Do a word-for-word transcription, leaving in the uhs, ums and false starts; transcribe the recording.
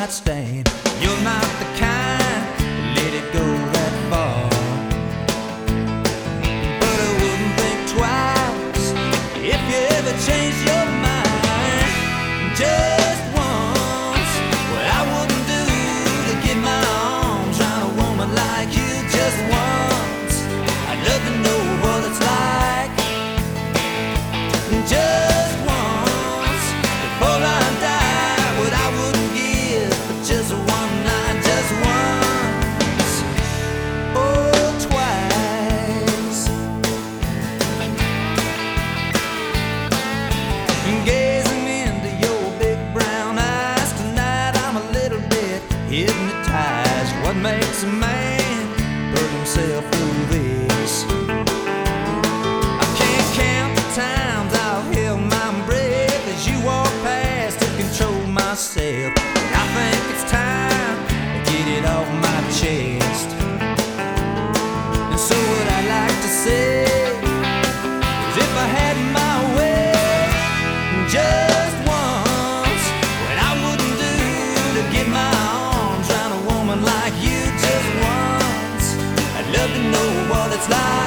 might stand. You're not the kind to let it go that far, but I wouldn't think twice if you ever changed your mind. Just once, what I wouldn't do to get my arms around a woman like you. Just once, I'd love to know what it's like. Just once, before I die, what I wouldn't give for just one night. Just once, or twice. Gazing into your big brown eyes tonight, I'm a little bit hypnotized. What makes a man put himself through this? I can't count the times I've held my breath as you walk past to control myself. I think it's time to get it off my chest. And so what I'd like to say is, if I had my way, just once, what I wouldn't do to get my arms around a woman like you. Just once, I'd love to know what it's like.